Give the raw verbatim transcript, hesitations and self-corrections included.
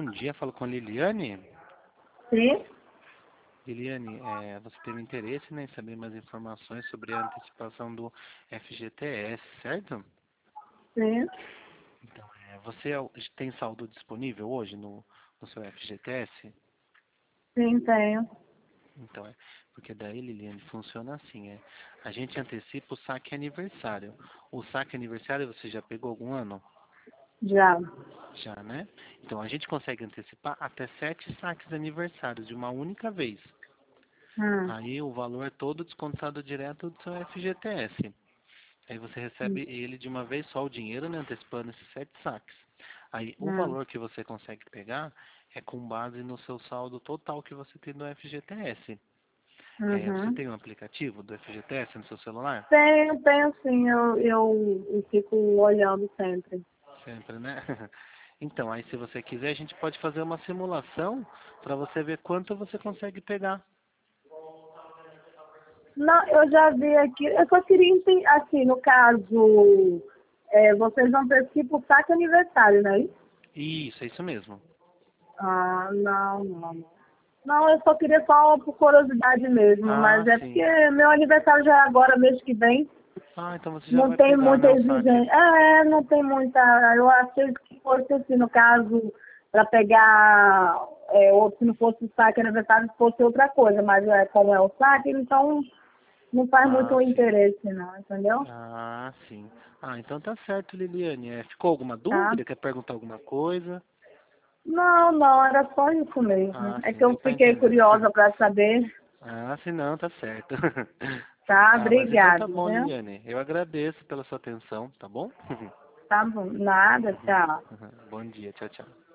dia, falo com a Liliane. Sim, Liliane, é, você teve interesse, né, em saber mais informações sobre a antecipação do F G T S, certo? sim, Então, é, você é- tem saldo disponível hoje no, no seu F G T S? sim, tenho. Então, é, porque daí, Liliane, funciona assim, é, a gente antecipa o saque aniversário. O saque aniversário você já pegou algum ano? Já. Já, né? Então, a gente consegue antecipar até sete saques aniversários de uma única vez. Hum. Aí o valor é todo descontado direto do seu F G T S. Aí você recebe ele de uma vez só, o dinheiro, né, antecipando esses sete saques. Aí o Hum. valor que você consegue pegar é com base no seu saldo total que você tem no F G T S. É, você Uhum. tem um aplicativo do F G T S no seu celular? Tenho, tenho sim, eu, eu, eu fico olhando sempre. Sempre, né? Então, aí se você quiser, a gente pode fazer uma simulação para você ver quanto você consegue pegar. Não, eu já vi aqui, eu só queria entender, assim, no caso, é, vocês vão ter tipo saque aniversário, não é isso? Isso, é isso mesmo. Ah, não, não, não. Não, eu só queria só por curiosidade mesmo, mas Ah, é sim. porque meu aniversário já é agora, mês que vem. Ah, então você já Não vai tem pegar, muita né, o saque. exigência. É, não tem muita. Eu achei que fosse assim, no caso, para pegar, é, ou se não fosse o saque aniversário, fosse outra coisa, mas é, como é o saque, então não faz Ah, muito sim. interesse, não, entendeu? Ah, sim. Ah, então tá certo, Liliane. É, ficou alguma Tá? dúvida? Quer perguntar alguma coisa? Não, não, era só isso mesmo. Ah, É sim, que deu eu pra fiquei entender. curiosa para saber. Ah, sim, não, tá certo. Tá? Ah, mas então tá Obrigado, bom, viu? Liliane. Eu agradeço pela sua atenção, tá bom? Tá bom. Nada, tchau. Bom dia, tchau, tchau.